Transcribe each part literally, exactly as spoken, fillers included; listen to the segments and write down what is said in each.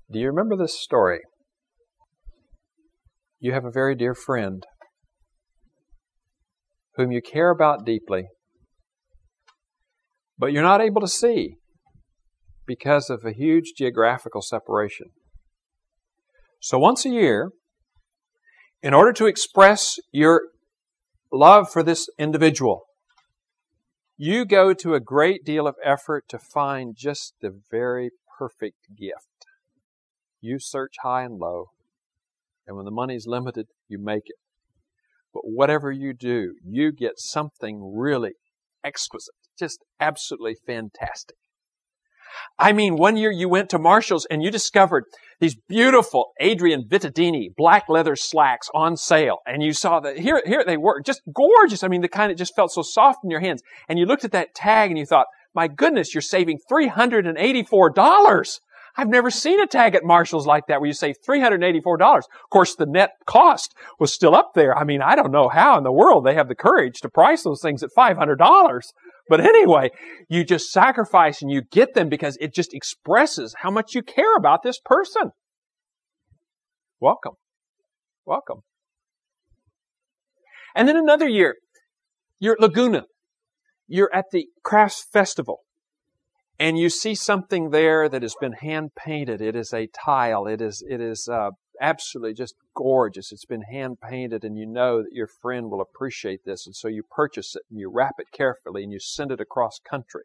Do you remember this story? You have a very dear friend whom you care about deeply, but you're not able to see because of a huge geographical separation. So once a year, in order to express your love for this individual, you go to a great deal of effort to find just the very perfect gift. You search high and low, and when the money's limited, you make it. But whatever you do, you get something really exquisite, just absolutely fantastic. I mean, one year you went to Marshall's and you discovered these beautiful Adrian Vittadini black leather slacks on sale. And you saw that here, here they were, just gorgeous. I mean, the kind that just felt so soft in your hands. And you looked at that tag and you thought, my goodness, you're saving three hundred eighty-four dollars. I've never seen a tag at Marshall's like that where you save three hundred eighty-four dollars. Of course, the net cost was still up there. I mean, I don't know how in the world they have the courage to price those things at five hundred dollars. But anyway, you just sacrifice and you get them because it just expresses how much you care about this person. Welcome. Welcome. And then another year, you're at Laguna. You're at the Crafts Festival. And you see something there that has been hand-painted. It is a tile. It is, it is uh, absolutely just gorgeous. It's been hand-painted, and you know that your friend will appreciate this. And so you purchase it, and you wrap it carefully, and you send it across country.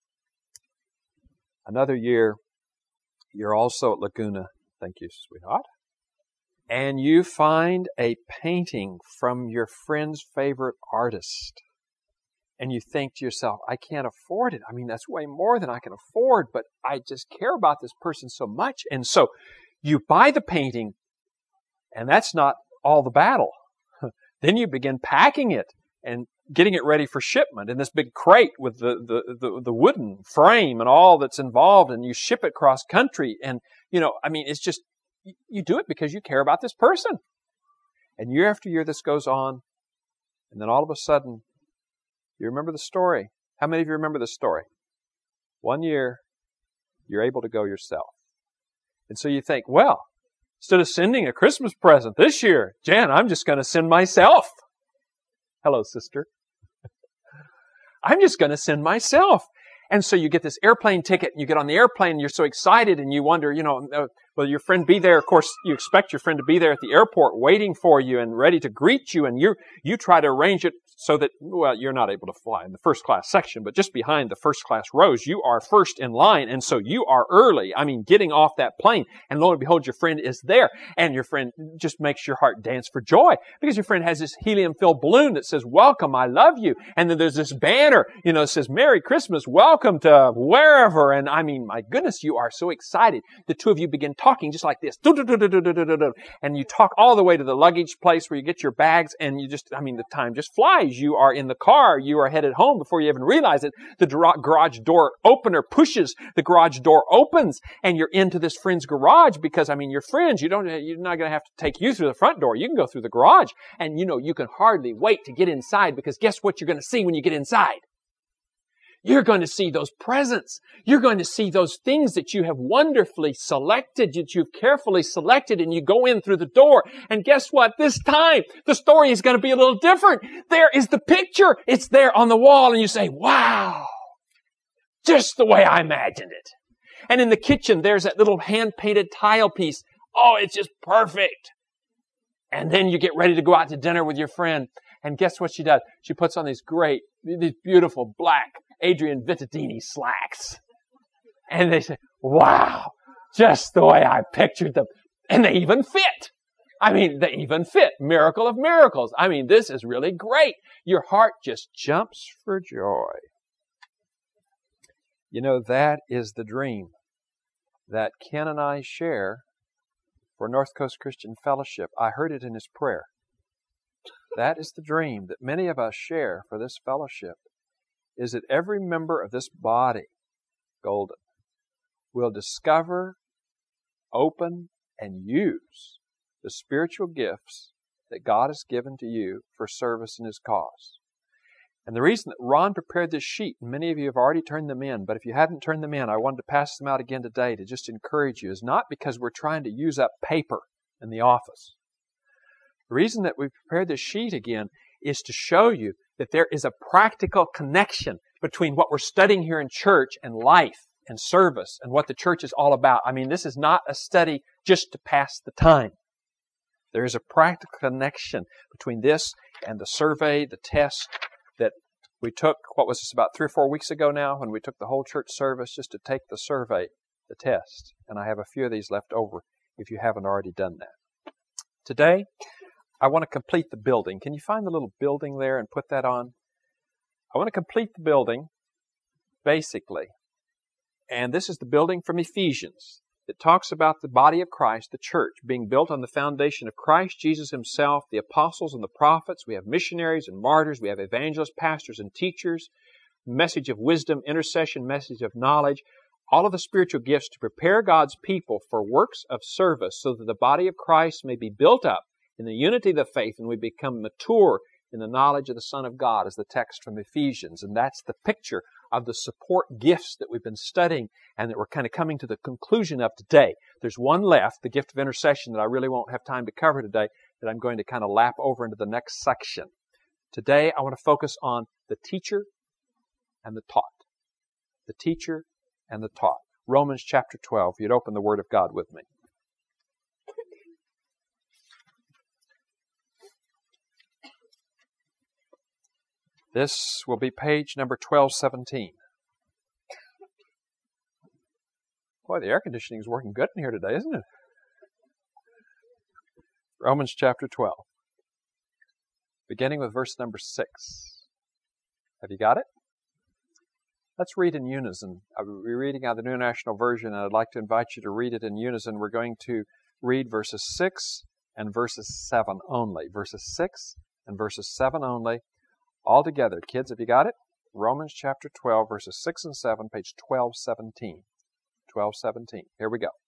Another year, you're also at Laguna. Thank you, sweetheart. And you find a painting from your friend's favorite artist. And you think to yourself, I can't afford it. I mean, that's way more than I can afford, but I just care about this person so much. And so you buy the painting, and that's not all the battle. Then you begin packing it and getting it ready for shipment in this big crate with the, the, the, the wooden frame and all that's involved, and you ship it cross country. And, you know, I mean, it's just, you do it because you care about this person. And year after year this goes on, and then all of a sudden, you remember the story. How many of you remember the story? One year, you're able to go yourself. And so you think, well, instead of sending a Christmas present this year, Jan, I'm just going to send myself. Hello, sister. I'm just going to send myself. And so you get this airplane ticket, and you get on the airplane, and you're so excited, and you wonder, you know, uh, will your friend be there? Of course, you expect your friend to be there at the airport waiting for you and ready to greet you, and you you try to arrange it so that, well, you're not able to fly in the first class section, but just behind the first class rows, you are first in line, and so you are early. I mean, getting off that plane, and lo and behold, your friend is there, and your friend just makes your heart dance for joy, because your friend has this helium-filled balloon that says, welcome, I love you, and then there's this banner, you know, that says, Merry Christmas, welcome to wherever, and I mean, my goodness, you are so excited. The two of you begin talking just like this, and you talk all the way to the luggage place where you get your bags, and you just, I mean, the time just flies. You are in the car. You are headed home before you even realize it. The garage door opener pushes. The garage door opens, and you're into this friend's garage because, I mean, your friends, you don't, you're not going to have to take you through the front door. You can go through the garage, and, you know, you can hardly wait to get inside because guess what you're going to see when you get inside? You're going to see those presents. You're going to see those things that you have wonderfully selected, that you've carefully selected, and you go in through the door. And guess what? This time, the story is going to be a little different. There is the picture. It's there on the wall, and you say, wow, just the way I imagined it. And in the kitchen, there's that little hand-painted tile piece. Oh, it's just perfect. And then you get ready to go out to dinner with your friend. And guess what she does? She puts on these great, these beautiful black Adrian Vittadini slacks. And they say, wow, just the way I pictured them. And they even fit. I mean, they even fit. Miracle of miracles. I mean, this is really great. Your heart just jumps for joy. You know, that is the dream that Ken and I share for North Coast Christian Fellowship. I heard it in his prayer. That is the dream that many of us share for this fellowship, is that every member of this body, Golden, will discover, open, and use the spiritual gifts that God has given to you for service in His cause. And the reason that Ron prepared this sheet, and many of you have already turned them in, but if you hadn't turned them in, I wanted to pass them out again today to just encourage you, is not because we're trying to use up paper in the office. The reason that we prepared this sheet again is to show you that there is a practical connection between what we're studying here in church and life and service and what the church is all about. I mean, this is not a study just to pass the time. There is a practical connection between this and the survey, the test that we took, what was this, about three or four weeks ago now, when we took the whole church service just to take the survey, the test. And I have a few of these left over if you haven't already done that. Today, I want to complete the building. Can you find the little building there and put that on? I want to complete the building, basically. And this is the building from Ephesians. It talks about the body of Christ, the church, being built on the foundation of Christ Jesus Himself, the apostles and the prophets. We have missionaries and martyrs. We have evangelists, pastors, and teachers. Message of wisdom, intercession, message of knowledge. All of the spiritual gifts to prepare God's people for works of service so that the body of Christ may be built up in the unity of the faith and we become mature in the knowledge of the Son of God, is the text from Ephesians. And that's the picture of the support gifts that we've been studying and that we're kind of coming to the conclusion of today. There's one left, the gift of intercession, that I really won't have time to cover today, that I'm going to kind of lap over into the next section. Today, I want to focus on the teacher and the taught. The teacher and the taught. Romans chapter twelve. If you'd open the Word of God with me. This will be page number twelve seventeen. Boy, the air conditioning is working good in here today, isn't it? Romans chapter twelve. Beginning with verse number six. Have you got it? Let's read in unison. I'll be reading out the New International Version, and I'd like to invite you to read it in unison. We're going to read verses six and verses seven only. Verses six and verses seven only. All together. Kids, have you got it? Romans chapter twelve, verses six and seven, page twelve seventeen. twelve seventeen. Here we go.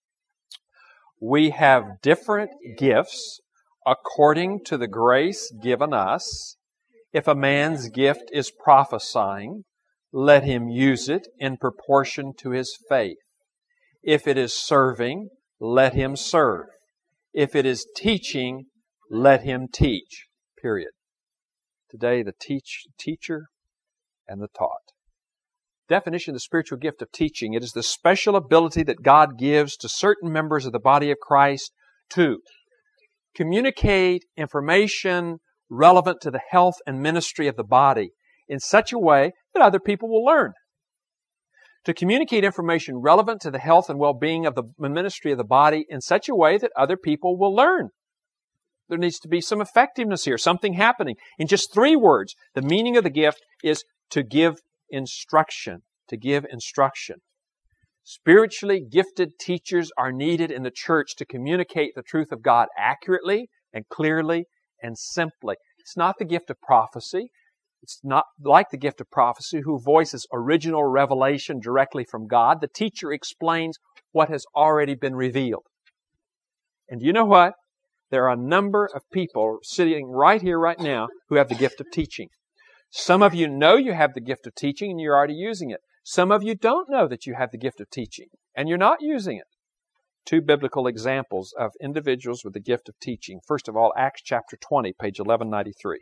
We have different gifts according to the grace given us. If a man's gift is prophesying, let him use it in proportion to his faith. If it is serving, let him serve. If it is teaching, let him teach. Period. Today, the teach, teacher and the taught. Definition of the spiritual gift of teaching. It is the special ability that God gives to certain members of the body of Christ to communicate information relevant to the health and ministry of the body in such a way that other people will learn. To communicate information relevant to the health and well-being of the ministry of the body in such a way that other people will learn. There needs to be some effectiveness here, something happening. In just three words, the meaning of the gift is to give instruction. To give instruction. Spiritually gifted teachers are needed in the church to communicate the truth of God accurately and clearly and simply. It's not the gift of prophecy. It's not like the gift of prophecy who voices original revelation directly from God. The teacher explains what has already been revealed. And you know what? There are a number of people sitting right here, right now, who have the gift of teaching. Some of you know you have the gift of teaching and you're already using it. Some of you don't know that you have the gift of teaching and you're not using it. Two biblical examples of individuals with the gift of teaching. First of all, Acts chapter twenty, page eleven ninety-three.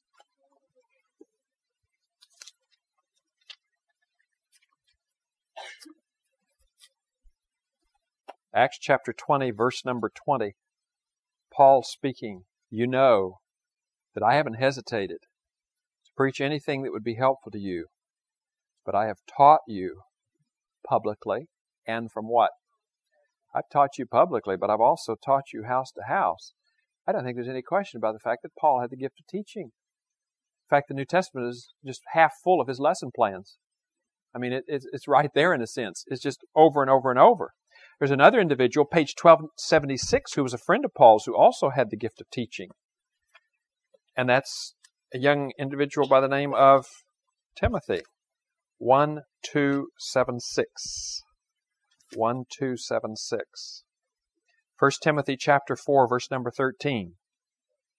Acts chapter twenty, verse number twenty. Paul speaking, you know that I haven't hesitated to preach anything that would be helpful to you, but I have taught you publicly, and from what? I've taught you publicly, but I've also taught you house to house. I don't think there's any question about the fact that Paul had the gift of teaching. In fact, the New Testament is just half full of his lesson plans. I mean, it, it's, it's right there in a sense. It's just over and over and over. There's another individual, page twelve seventy-six, who was a friend of Paul's, who also had the gift of teaching. And that's a young individual by the name of Timothy. one two seven six. one two seven six. First Timothy chapter four, verse number thirteen.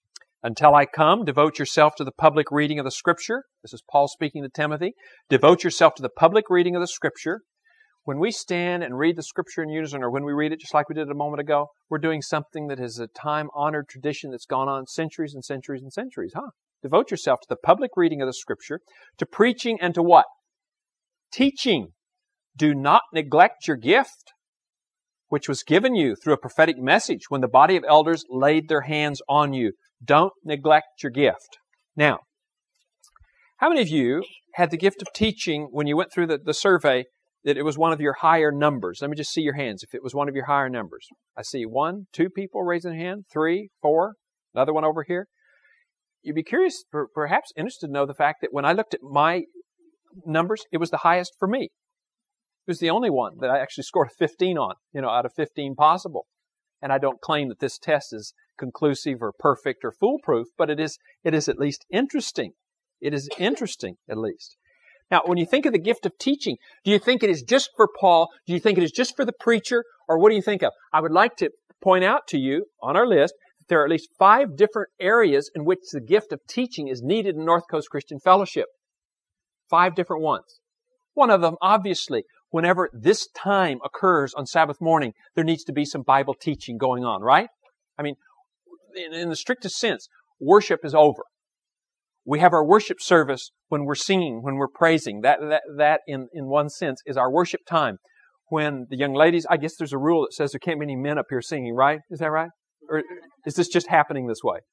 Until I come, devote yourself to the public reading of the Scripture. This is Paul speaking to Timothy. Devote yourself to the public reading of the Scripture. When we stand and read the Scripture in unison, or when we read it just like we did a moment ago, we're doing something that is a time-honored tradition that's gone on centuries and centuries and centuries, huh? Devote yourself to the public reading of the Scripture, to preaching, and to what? Teaching. Do not neglect your gift, which was given you through a prophetic message when the body of elders laid their hands on you. Don't neglect your gift. Now, how many of you had the gift of teaching when you went through the, the survey that it was one of your higher numbers? Let me just see your hands if it was one of your higher numbers. I see one, two people raising their hand, three, four, another one over here. You'd be curious, perhaps interested to know the fact that when I looked at my numbers, it was the highest for me. It was the only one that I actually scored a fifteen on, you know, out of fifteen possible. And I don't claim that this test is conclusive or perfect or foolproof, but it is, it is at least interesting. It is interesting, at least. Now, when you think of the gift of teaching, do you think it is just for Paul? Do you think it is just for the preacher? Or what do you think of? I would like to point out to you on our list that there are at least five different areas in which the gift of teaching is needed in North Coast Christian Fellowship. Five different ones. One of them, obviously, whenever this time occurs on Sabbath morning, there needs to be some Bible teaching going on, right? I mean, in, in the strictest sense, worship is over. We have our worship service when we're singing, when we're praising. That, that, that in, in one sense, is our worship time. When the young ladies, I guess there's a rule that says there can't be any men up here singing, right? Is that right? Or is this just happening this way?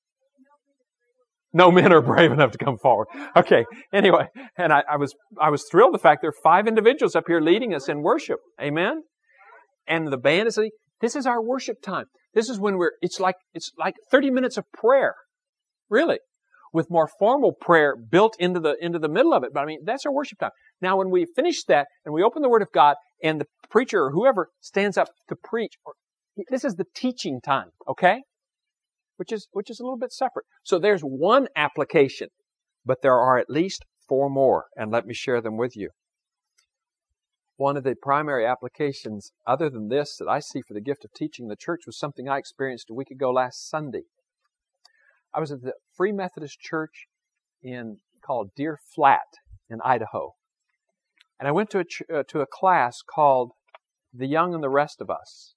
No men are brave enough to come forward. Okay. Anyway, and I, I was I was thrilled the fact there are five individuals up here leading us in worship. Amen. And the band is. This is our worship time. This is when we're. It's like it's like thirty minutes of prayer, really, with more formal prayer built into the into the middle of it. But I mean, that's our worship time. Now, when we finish that and we open the Word of God, and the preacher or whoever stands up to preach, this is the teaching time. Okay. Which is, which is a little bit separate. So there's one application, but there are at least four more, and let me share them with you. One of the primary applications, other than this, that I see for the gift of teaching the church was something I experienced a week ago last Sunday. I was at the Free Methodist Church in, called Deer Flat in Idaho. And I went to a, ch- uh, to a class called The Young and the Rest of Us.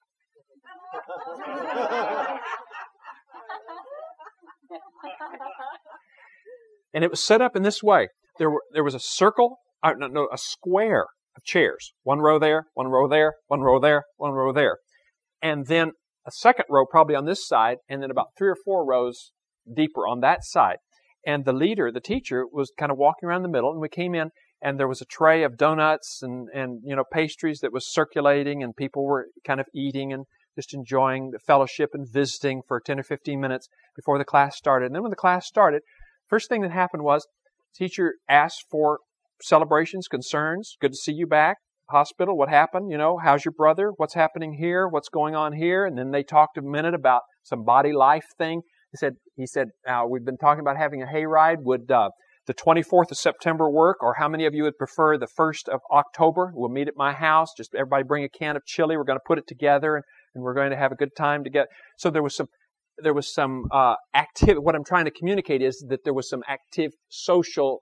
And it was set up in this way. There were, there was a circle, uh, no, no, a square of chairs. One row there, one row there, one row there, one row there. And then a second row probably on this side, and then about three or four rows deeper on that side. And the leader, the teacher, was kind of walking around the middle, and we came in, and there was a tray of donuts and, and you know, pastries that was circulating, and people were kind of eating and just enjoying the fellowship and visiting for ten or fifteen minutes before the class started. And then when the class started, first thing that happened was the teacher asked for celebrations, concerns. Good to see you back. Hospital, what happened? You know, how's your brother? What's happening here? What's going on here? And then they talked a minute about some body life thing. He said, he said, uh, we've been talking about having a hayride. Would uh, the twenty-fourth of September work? Or how many of you would prefer the first of October? We'll meet at my house. Just everybody bring a can of chili. We're going to put it together, and, and we're going to have a good time together. So there was some, there was some uh, active. What I'm trying to communicate is that there was some active social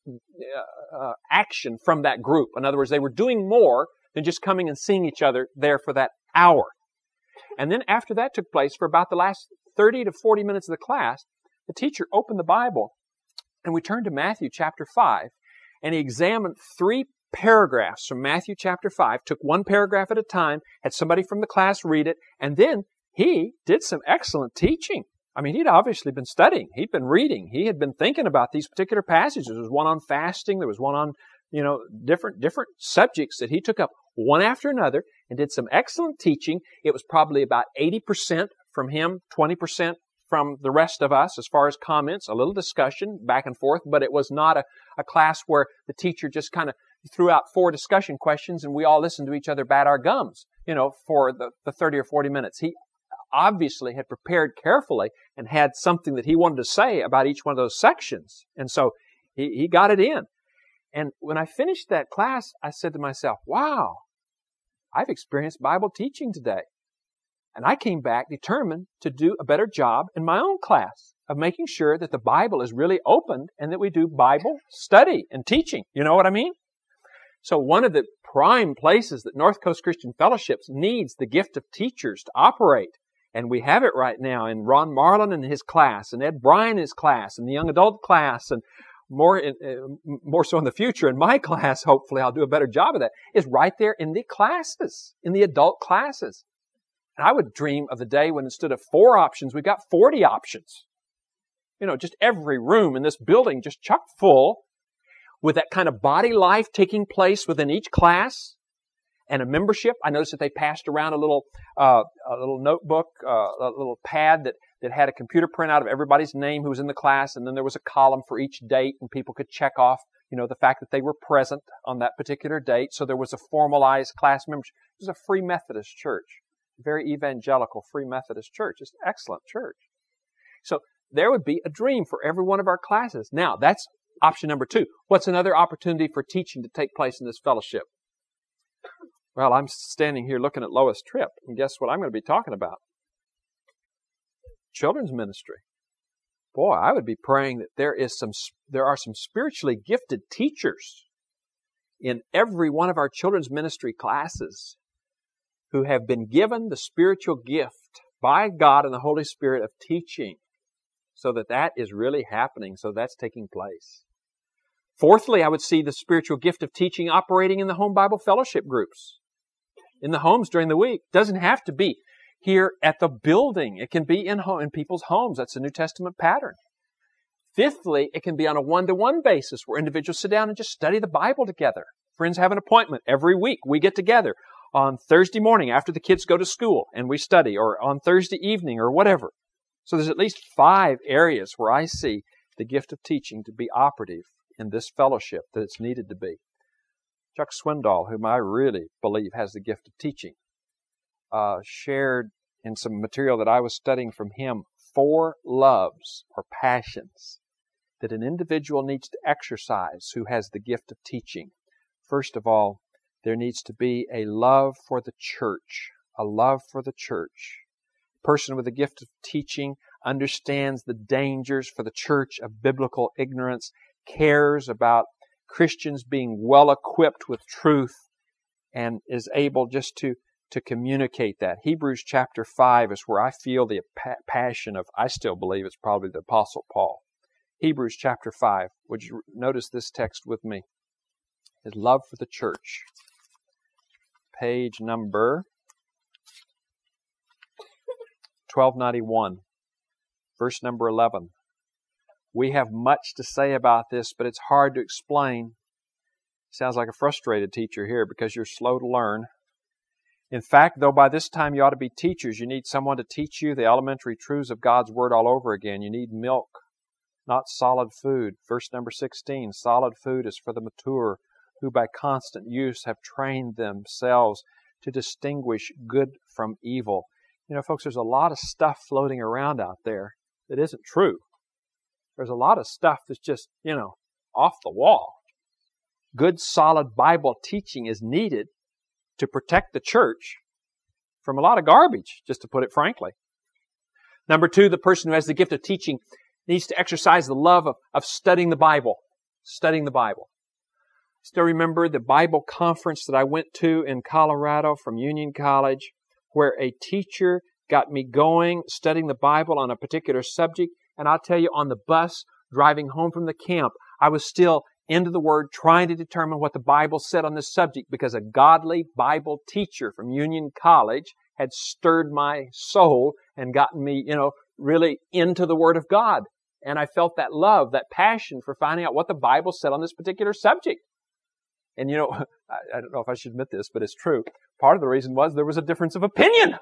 uh, uh, action from that group. In other words, they were doing more than just coming and seeing each other there for that hour. And then after that took place, for about the last thirty to forty minutes of the class, the teacher opened the Bible, and we turned to Matthew chapter five, and he examined three paragraphs from Matthew chapter five, took one paragraph at a time, had somebody from the class read it, and then he did some excellent teaching. I mean, he'd obviously been studying. He'd been reading. He had been thinking about these particular passages. There was one on fasting. There was one on, you know, different, different subjects that he took up one after another and did some excellent teaching. It was probably about eighty percent from him, twenty percent from the rest of us as far as comments, a little discussion back and forth, but it was not a, a class where the teacher just kind of threw out four discussion questions and we all listened to each other bat our gums, you know, for the, the thirty or forty minutes. He obviously had prepared carefully and had something that he wanted to say about each one of those sections. And so he, he got it in. And when I finished that class, I said to myself, wow, I've experienced Bible teaching today. And I came back determined to do a better job in my own class of making sure that the Bible is really opened and that we do Bible study and teaching. You know what I mean? So one of the prime places that North Coast Christian Fellowships needs the gift of teachers to operate, and we have it right now in Ron Marlin and his class, and Ed Bryan and his class, and the young adult class, and more in, uh, more so in the future in my class, hopefully I'll do a better job of that, is right there in the classes, in the adult classes. And I would dream of the day when instead of four options, we got forty options. You know, just every room in this building just chock full with that kind of body life taking place within each class and a membership. I noticed that they passed around a little uh, a little notebook, uh, a little pad that, that had a computer printout of everybody's name who was in the class, and then there was a column for each date, and people could check off, you know, the fact that they were present on that particular date. So there was a formalized class membership. It was a Free Methodist church, a very evangelical Free Methodist church. It's an excellent church. So there would be a dream for every one of our classes. Now, that's option number two. What's another opportunity for teaching to take place in this fellowship? Well, I'm standing here looking at Lois Tripp, and guess what I'm going to be talking about? Children's ministry. Boy, I would be praying that there is some, there are some spiritually gifted teachers in every one of our children's ministry classes who have been given the spiritual gift by God and the Holy Spirit of teaching, so that that is really happening, so that's taking place. Fourthly, I would see the spiritual gift of teaching operating in the home Bible fellowship groups, in the homes during the week. It doesn't have to be here at the building. It can be in home, in people's homes. That's a New Testament pattern. Fifthly, it can be on a one-to-one basis where individuals sit down and just study the Bible together. Friends have an appointment every week. We get together on Thursday morning after the kids go to school and we study, or on Thursday evening or whatever. So there's at least five areas where I see the gift of teaching to be operative in this fellowship that it's needed to be. Chuck Swindoll, whom I really believe has the gift of teaching, uh, shared in some material that I was studying from him four loves or passions that an individual needs to exercise who has the gift of teaching. First of all, there needs to be a love for the church, a love for the church. A person with the gift of teaching understands the dangers for the church of biblical ignorance, cares about Christians being well equipped with truth, and is able just to, to communicate that. Hebrews chapter five is where I feel the pa- passion of, I still believe it's probably the Apostle Paul. Hebrews chapter five. Would you notice this text with me? His love for the church. Page number twelve ninety-one, verse number eleven. We have much to say about this, but it's hard to explain. Sounds like a frustrated teacher here because you're slow to learn. In fact, though by this time you ought to be teachers, you need someone to teach you the elementary truths of God's Word all over again. You need milk, not solid food. Verse number sixteen, solid food is for the mature, who by constant use have trained themselves to distinguish good from evil. You know, folks, there's a lot of stuff floating around out there that isn't true. There's a lot of stuff that's just, you know, off the wall. Good, solid Bible teaching is needed to protect the church from a lot of garbage, just to put it frankly. Number two, the person who has the gift of teaching needs to exercise the love of, of studying the Bible. Studying the Bible. Still remember the Bible conference that I went to in Colorado from Union College, where a teacher got me going, studying the Bible on a particular subject. And I'll tell you, on the bus, driving home from the camp, I was still into the Word, trying to determine what the Bible said on this subject, because a godly Bible teacher from Union College had stirred my soul and gotten me, you know, really into the Word of God. And I felt that love, that passion for finding out what the Bible said on this particular subject. And, you know, I, I don't know if I should admit this, but it's true. Part of the reason was there was a difference of opinion.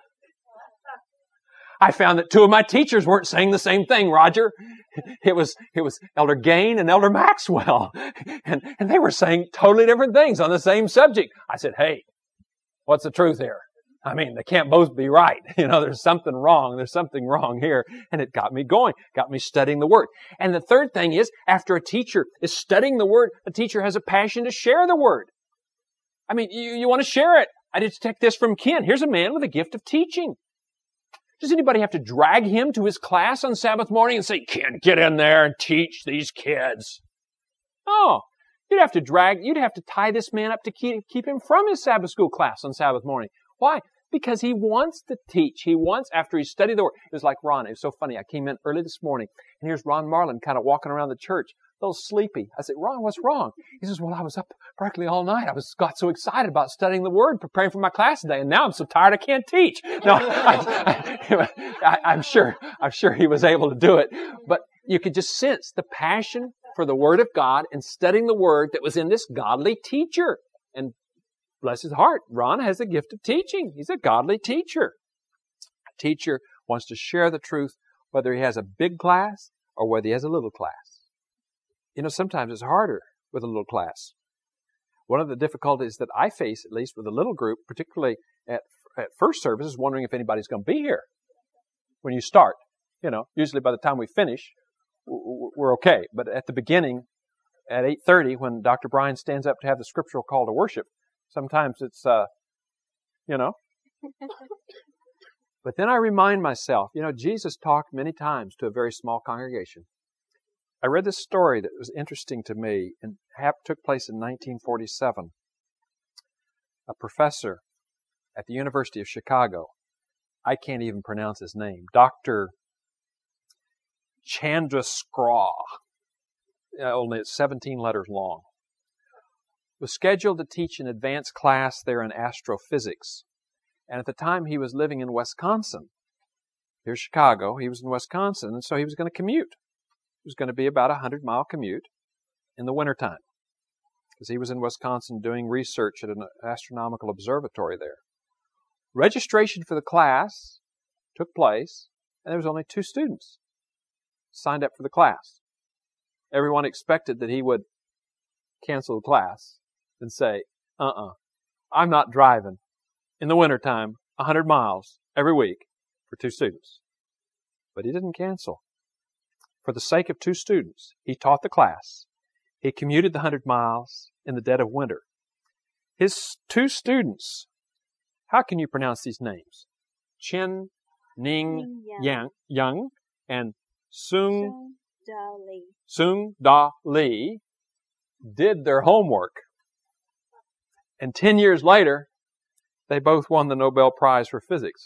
I found that two of my teachers weren't saying the same thing, Roger. It was, it was Elder Gain and Elder Maxwell. And, and they were saying totally different things on the same subject. I said, hey, what's the truth here? I mean, they can't both be right. You know, there's something wrong. There's something wrong here. And it got me going, got me studying the Word. And the third thing is, after a teacher is studying the Word, a teacher has a passion to share the Word. I mean, you, you want to share it. I just take this from Ken. Here's a man with a gift of teaching. Does anybody have to drag him to his class on Sabbath morning and say, "Kid, get in there and teach these kids"? Oh, you'd have to drag, you'd have to tie this man up to keep, keep him from his Sabbath school class on Sabbath morning. Why? Because he wants to teach. He wants, after he studied the Word. It was like Ron. It was so funny. I came in early this morning, and here's Ron Marlin kind of walking around the church, a little sleepy. I said, "Ron, what's wrong?" He says, "Well, I was up practically all night. I was got so excited about studying the Word, preparing for my class today, and now I'm so tired I can't teach." No, I, I, I'm sure, I'm sure he was able to do it. But you could just sense the passion for the Word of God and studying the Word that was in this godly teacher. And bless his heart, Ron has the gift of teaching. He's a godly teacher. A teacher wants to share the truth, whether he has a big class or whether he has a little class. You know, sometimes it's harder with a little class. One of the difficulties that I face, at least with a little group, particularly at, at first service, is wondering if anybody's going to be here when you start. You know, usually by the time we finish, we're okay. But at the beginning, at eight thirty, when Doctor Brian stands up to have the scriptural call to worship, sometimes it's, uh, you know. But then I remind myself, you know, Jesus talked many times to a very small congregation. I read this story that was interesting to me and took place in nineteen forty-seven. A professor at the University of Chicago, I can't even pronounce his name, Doctor Chandrasekhar, only it's seventeen letters long, was scheduled to teach an advanced class there in astrophysics. And at the time he was living in Wisconsin. Here's Chicago. He was in Wisconsin, and so he was going to commute. It was going to be about a hundred mile commute in the wintertime, because he was in Wisconsin doing research at an astronomical observatory there. Registration for the class took place, and there was only two students signed up for the class. Everyone expected that he would cancel the class and say, uh-uh, I'm not driving in the wintertime a hundred miles every week for two students. But he didn't cancel. For the sake of two students, he taught the class. He commuted the hundred miles in the dead of winter. His two students, how can you pronounce these names? Chen Ning Yang, Yang and Sung Da Li. Sung Da Li did their homework. And ten years later, they both won the Nobel Prize for Physics.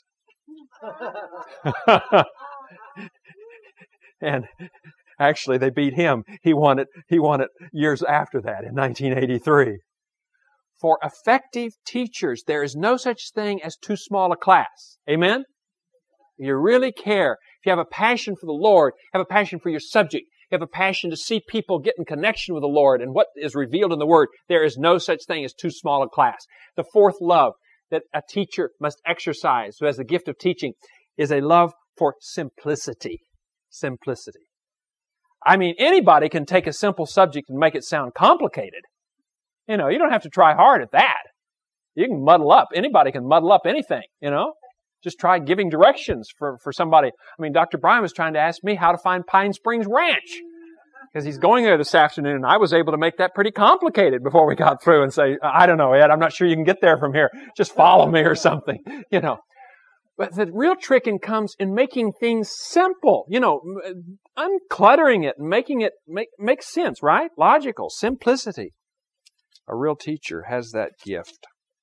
And actually, they beat him. He won it, he won it years after that, in nineteen eighty-three. For effective teachers, there is no such thing as too small a class. Amen? You really care. If you have a passion for the Lord, have a passion for your subject, you have a passion to see people get in connection with the Lord and what is revealed in the Word, there is no such thing as too small a class. The fourth love that a teacher must exercise, who has the gift of teaching, is a love for simplicity. Simplicity. I mean, anybody can take a simple subject and make it sound complicated. You know, you don't have to try hard at that. You can muddle up. Anybody can muddle up anything, you know. Just try giving directions for, for somebody. I mean, Doctor Brian was trying to ask me how to find Pine Springs Ranch, because he's going there this afternoon, and I was able to make that pretty complicated before we got through and say, I don't know, Ed, I'm not sure you can get there from here. Just follow me or something, you know. But the real trick in comes in making things simple, you know, uncluttering it and making it make, make sense, right? Logical, simplicity. A real teacher has that gift.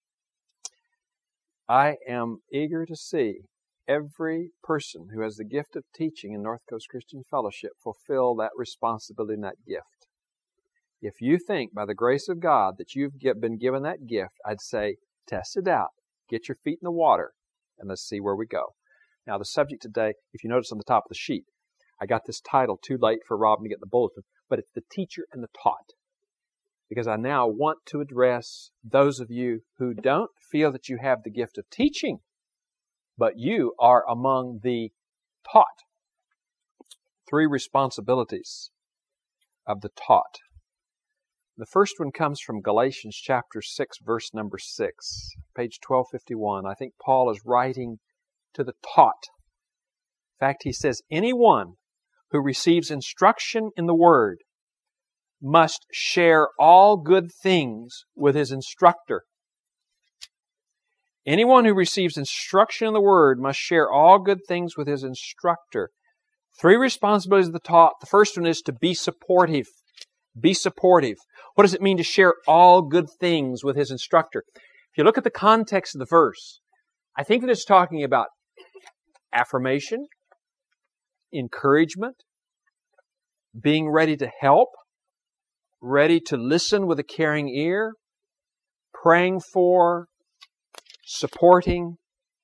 I am eager to see every person who has the gift of teaching in North Coast Christian Fellowship fulfill that responsibility and that gift. If you think by the grace of God that you've been given that gift, I'd say test it out. Get your feet in the water and let's see where we go. Now the subject today, if you notice on the top of the sheet, I got this title too late for Robin to get the bulletin, but it's the teacher and the taught. Because I now want to address those of you who don't feel that you have the gift of teaching, but you are among the taught. Three responsibilities of the taught. The first one comes from Galatians chapter six, verse number six, page twelve fifty-one. I think Paul is writing to the taught. In fact, he says, anyone who receives instruction in the Word must share all good things with his instructor. Anyone who receives instruction in the Word must share all good things with his instructor. Three responsibilities of the taught. The first one is to be supportive. Be supportive. What does it mean to share all good things with his instructor? If you look at the context of the verse, I think that it's talking about affirmation, encouragement, being ready to help, ready to listen with a caring ear, praying for, supporting.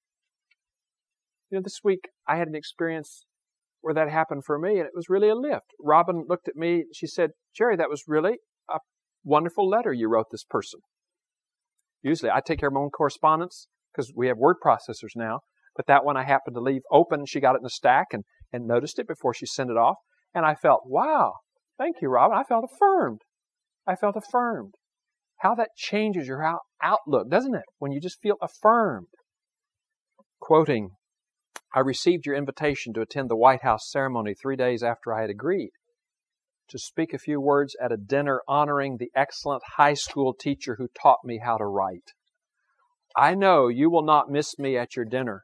You know, this week I had an experience where that happened for me, and it was really a lift. Robin looked at me, she said, Jerry, that was really a wonderful letter you wrote this person. Usually I take care of my own correspondence because we have word processors now, but that one I happened to leave open. She got it in the stack and, and noticed it before she sent it off. And I felt, wow, thank you, Robin. I felt affirmed. I felt affirmed. How that changes your out- outlook, doesn't it? When you just feel affirmed. Quoting, I received your invitation to attend the White House ceremony three days after I had agreed to speak a few words at a dinner honoring the excellent high school teacher who taught me how to write. I know you will not miss me at your dinner,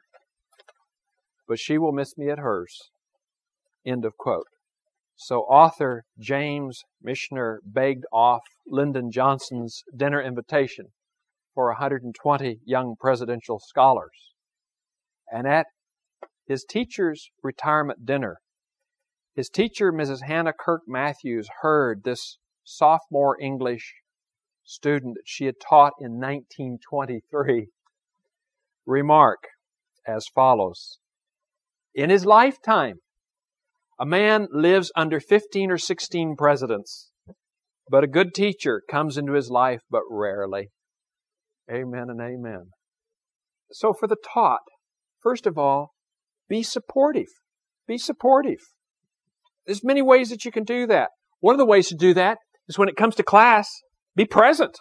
but she will miss me at hers. End of quote. So author James Michener begged off Lyndon Johnson's dinner invitation for one hundred twenty young presidential scholars. And at his teacher's retirement dinner, his teacher, Missus Hannah Kirk Matthews, heard this sophomore English student that she had taught in nineteen twenty-three remark as follows. In his lifetime, a man lives under fifteen or sixteen presidents, but a good teacher comes into his life but rarely. Amen and amen. So for the taught, first of all, be supportive. Be supportive. There's many ways that you can do that. One of the ways to do that is when it comes to class, be present.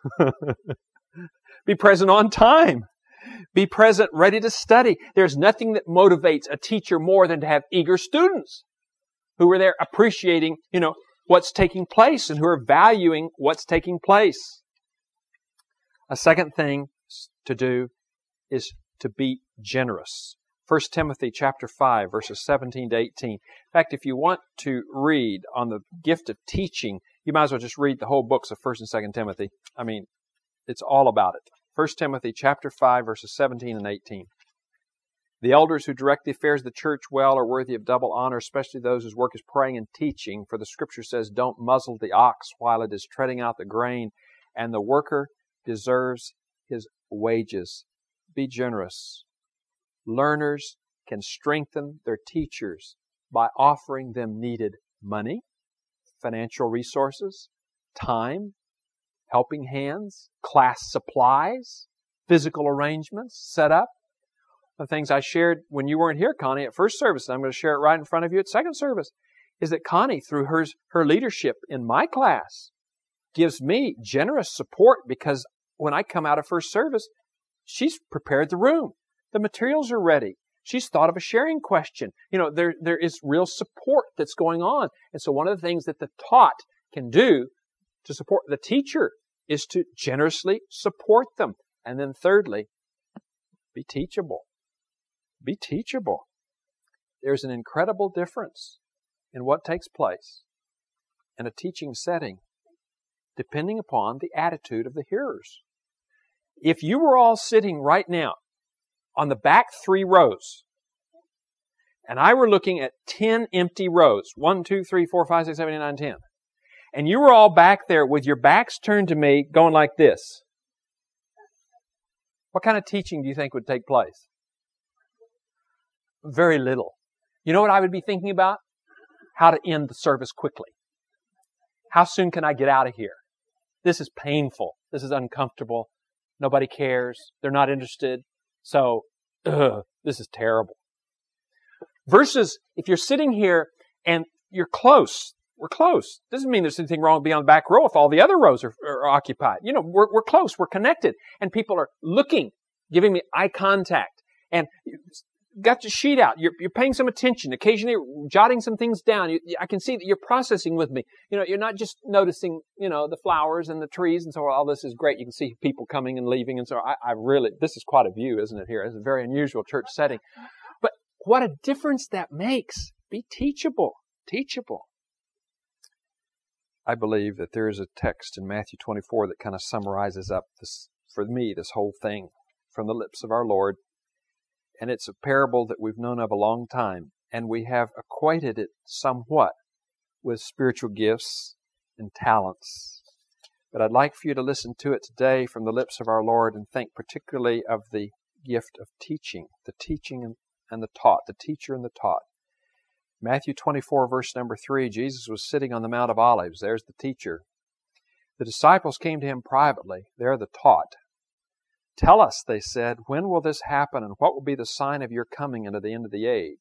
Be present on time. Be present, ready to study. There's nothing that motivates a teacher more than to have eager students who are there appreciating, you know, what's taking place and who are valuing what's taking place. A second thing to do is to be generous. First Timothy chapter five, verses seventeen to eighteen. In fact, if you want to read on the gift of teaching, you might as well just read the whole books of First and Second Timothy. I mean, it's all about it. First Timothy chapter five, verses seventeen and eighteen. The elders who direct the affairs of the church well are worthy of double honor, especially those whose work is praying and teaching. For the Scripture says, don't muzzle the ox while it is treading out the grain, and the worker deserves his wages. Be generous. Learners can strengthen their teachers by offering them needed money, financial resources, time, helping hands, class supplies, physical arrangements, set up. The things I shared when you weren't here, Connie, at first service, and I'm going to share it right in front of you at second service, is that Connie, through her, her leadership in my class, gives me generous support because when I come out of first service, she's prepared the room. The materials are ready. She's thought of a sharing question. You know, there, there is real support that's going on. And so one of the things that the taught can do to support the teacher is to generously support them. And then thirdly, be teachable. Be teachable. There's an incredible difference in what takes place in a teaching setting depending upon the attitude of the hearers. If you were all sitting right now on the back three rows, and I were looking at ten empty rows, one, two, three, four, five, six, seven, eight, nine, ten, and you were all back there with your backs turned to me going like this, what kind of teaching do you think would take place? Very little. You know what I would be thinking about? How to end the service quickly. How soon can I get out of here? This is painful. This is uncomfortable. Nobody cares. They're not interested. So, ugh, this is terrible. Versus if you're sitting here and you're close, we're close. Doesn't mean there's anything wrong with being on the back row if all the other rows are, are occupied. You know, we're, we're close, we're connected, and people are looking, giving me eye contact. And got your sheet out. You're, you're paying some attention, occasionally jotting some things down. You, I can see that you're processing with me. You know, you're not just noticing, you know, the flowers and the trees and so on. All this is great. You can see people coming and leaving and so on. I, I really, this is quite a view, isn't it here? It's a very unusual church setting. But what a difference that makes. Be teachable. Teachable. I believe that there is a text in Matthew twenty-four that kind of summarizes up this, for me, this whole thing from the lips of our Lord. And it's a parable that we've known of a long time. And we have equated it somewhat with spiritual gifts and talents. But I'd like for you to listen to it today from the lips of our Lord and think particularly of the gift of teaching, the teaching and, and the taught, the teacher and the taught. Matthew twenty-four, verse number three, Jesus was sitting on the Mount of Olives. There's the teacher. The disciples came to him privately. They're the taught. Tell us, they said, when will this happen and what will be the sign of your coming and of the end of the age?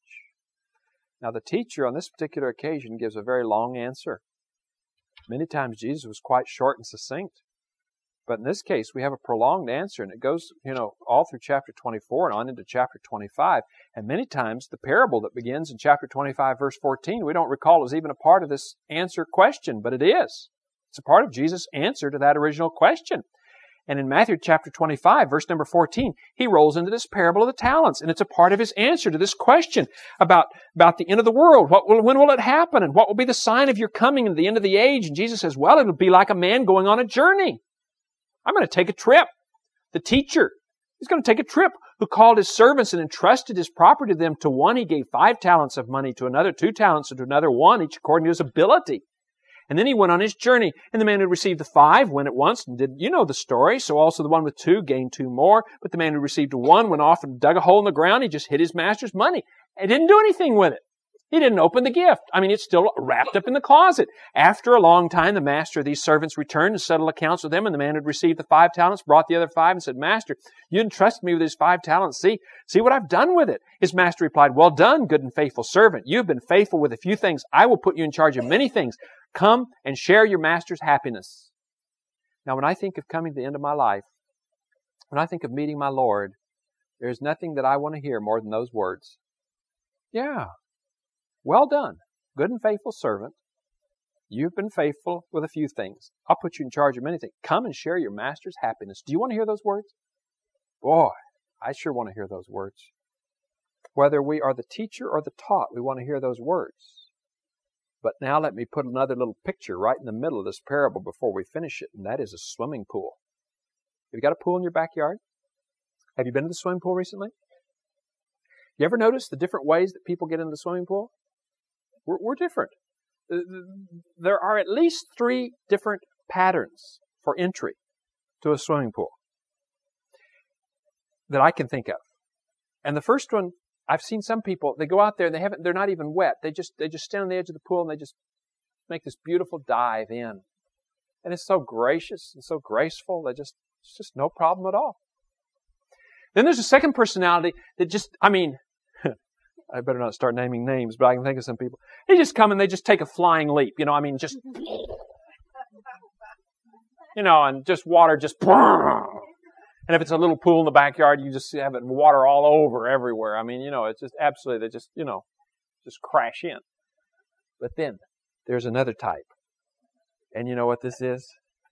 Now the teacher on this particular occasion gives a very long answer. Many times Jesus was quite short and succinct. But in this case, we have a prolonged answer, and it goes, you know, all through chapter twenty-four and on into chapter twenty-five. And many times, the parable that begins in chapter twenty-five, verse fourteen, we don't recall is even a part of this answer question, but it is. It's a part of Jesus' answer to that original question. And in Matthew chapter twenty-five, verse number fourteen, he rolls into this parable of the talents, and it's a part of his answer to this question about, about the end of the world. What will, when will it happen, and what will be the sign of your coming and the end of the age? And Jesus says, well, it'll be like a man going on a journey. I'm going to take a trip. The teacher, he's going to take a trip, who called his servants and entrusted his property to them. To one he gave five talents of money, to another two talents, and to another one, each according to his ability. And then he went on his journey. And the man who received the five went at once and did, you know the story. So also the one with two gained two more. But the man who received one went off and dug a hole in the ground. He just hid his master's money and didn't do anything with it. He didn't open the gift. I mean, it's still wrapped up in the closet. After a long time, the master of these servants returned and settled accounts with them. And the man who had received the five talents brought the other five and said, Master, you entrusted me with these five talents. See, see what I've done with it. His master replied, well done, good and faithful servant. You have been faithful with a few things. I will put you in charge of many things. Come and share your master's happiness. Now, when I think of coming to the end of my life, when I think of meeting my Lord, there's nothing that I want to hear more than those words. Yeah. Well done, good and faithful servant. You've been faithful with a few things. I'll put you in charge of many things. Come and share your master's happiness. Do you want to hear those words? Boy, I sure want to hear those words. Whether we are the teacher or the taught, we want to hear those words. But now let me put another little picture right in the middle of this parable before we finish it, and that is a swimming pool. Have you got a pool in your backyard? Have you been to the swimming pool recently? You ever notice the different ways that people get into the swimming pool? We're, we're different. There are at least three different patterns for entry to a swimming pool that I can think of. And the first one, I've seen some people, they go out there and they haven't, they're not even wet. They just, they just stand on the edge of the pool and they just make this beautiful dive in. And it's so gracious and so graceful. They just, it's just no problem at all. Then there's a second personality that just, I mean, I better not start naming names, but I can think of some people. They just come and they just take a flying leap. You know, I mean, just, you know, and just water just, and if it's a little pool in the backyard, you just have it water all over everywhere. I mean, you know, it's just absolutely, they just, you know, just crash in. But then there's another type. And you know what this is?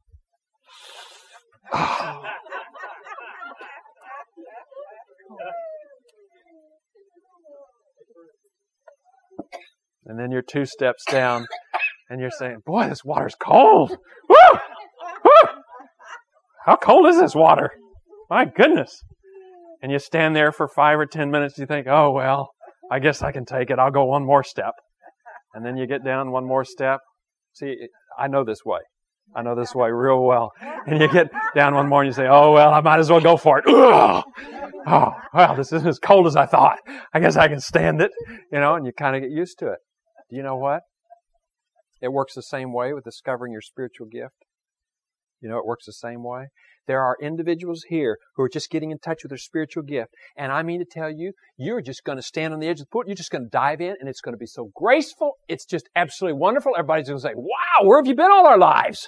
And then you're two steps down, and you're saying, boy, this water's cold. Woo! Woo! How cold is this water? My goodness. And you stand there for five or ten minutes, and you think, oh, well, I guess I can take it. I'll go one more step. And then you get down one more step. See, I know this way. I know this way real well. And you get down one more, and you say, oh, well, I might as well go for it. Ugh! Oh, well, this isn't as cold as I thought. I guess I can stand it. You know, and you kind of get used to it. Do you know what? It works the same way with discovering your spiritual gift. You know, it works the same way. There are individuals here who are just getting in touch with their spiritual gift. And I mean to tell you, you're just going to stand on the edge of the pool. You're just going to dive in, and it's going to be so graceful. It's just absolutely wonderful. Everybody's going to say, wow, where have you been all our lives?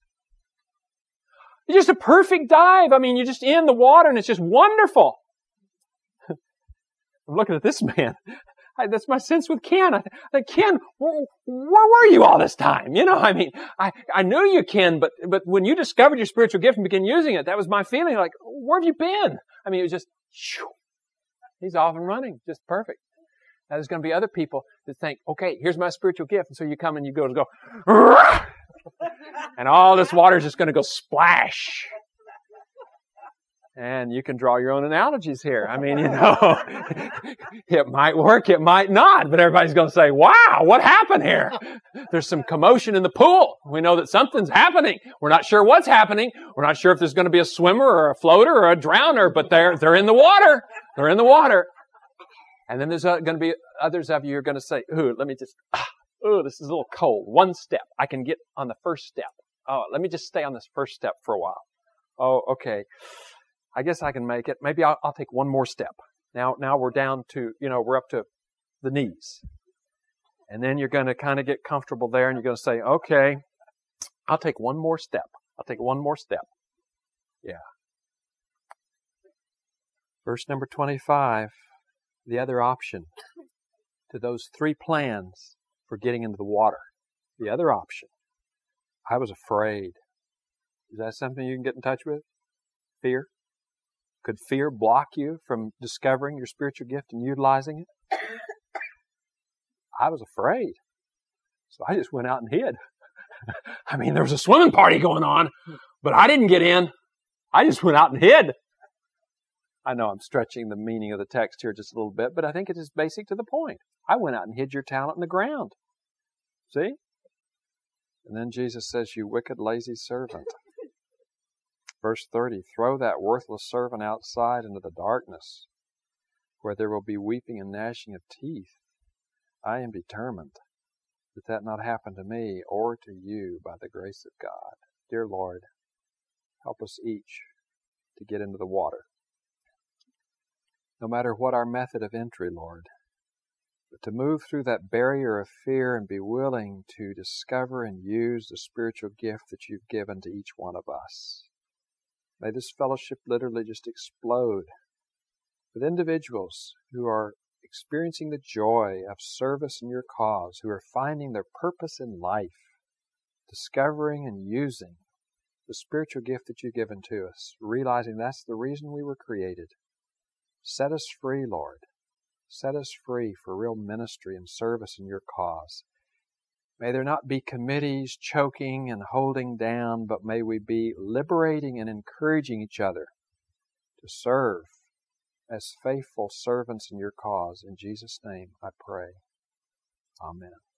It's just a perfect dive. I mean, you're just in the water, and it's just wonderful. I'm looking at this man. I, that's my sense with Ken. I think, Ken, where, where were you all this time? You know, I mean, I, I knew you, Ken, but, but when you discovered your spiritual gift and began using it, that was my feeling. Like, where have you been? I mean, it was just, shoo, he's off and running. Just perfect. Now, there's going to be other people that think, okay, here's my spiritual gift. And so you come and you go to go, and all this water is just going to go splash. And you can draw your own analogies here. I mean, you know, it might work, it might not, but everybody's going to say, wow, what happened here? There's some commotion in the pool. We know that something's happening. We're not sure what's happening. We're not sure if there's going to be a swimmer or a floater or a drowner, but they're, they're in the water. They're in the water. And then there's going to be others of you who are going to say, ooh, let me just, ah, ooh, this is a little cold. One step. I can get on the first step. Oh, let me just stay on this first step for a while. Oh, okay. I guess I can make it. Maybe I'll, I'll take one more step. Now, now we're down to, you know, we're up to the knees. And then you're going to kind of get comfortable there and you're going to say, okay, I'll take one more step. I'll take one more step. Yeah. Verse number twenty-five, the other option to those three plans for getting into the water. The other option. I was afraid. Is that something you can get in touch with? Fear? Could fear block you from discovering your spiritual gift and utilizing it? I was afraid. So I just went out and hid. I mean, there was a swimming party going on, but I didn't get in. I just went out and hid. I know I'm stretching the meaning of the text here just a little bit, but I think it is basic to the point. I went out and hid your talent in the ground. See? And then Jesus says, you wicked, lazy servant. Verse thirty, throw that worthless servant outside into the darkness, where there will be weeping and gnashing of teeth. I am determined that that not happen to me or to you by the grace of God. Dear Lord, help us each to get into the water. No matter what our method of entry, Lord, but to move through that barrier of fear and be willing to discover and use the spiritual gift that you've given to each one of us. May this fellowship literally just explode with individuals who are experiencing the joy of service in your cause, who are finding their purpose in life, discovering and using the spiritual gift that you've given to us, realizing that's the reason we were created. Set us free, Lord. Set us free for real ministry and service in your cause. May there not be committees choking and holding down, but may we be liberating and encouraging each other to serve as faithful servants in your cause. In Jesus' name I pray. Amen.